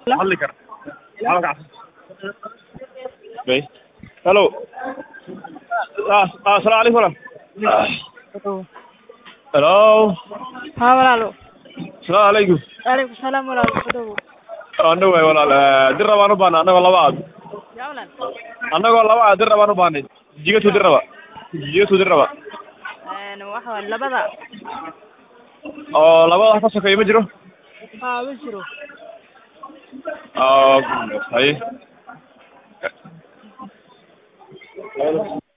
hadli kara halkaas bay hello assalaamu calaykum hello ها walaalo assalaamu calaykum waalaikum salaam walaalo kudow ando way walaal dir rabaan u baana anagoo laba aad yaa walaal anagoo laba aad dir rabaan u baanay jigato dir raba waxa waa labada oo labada wax ka sokeeyo ma jiro haa ma jiro haye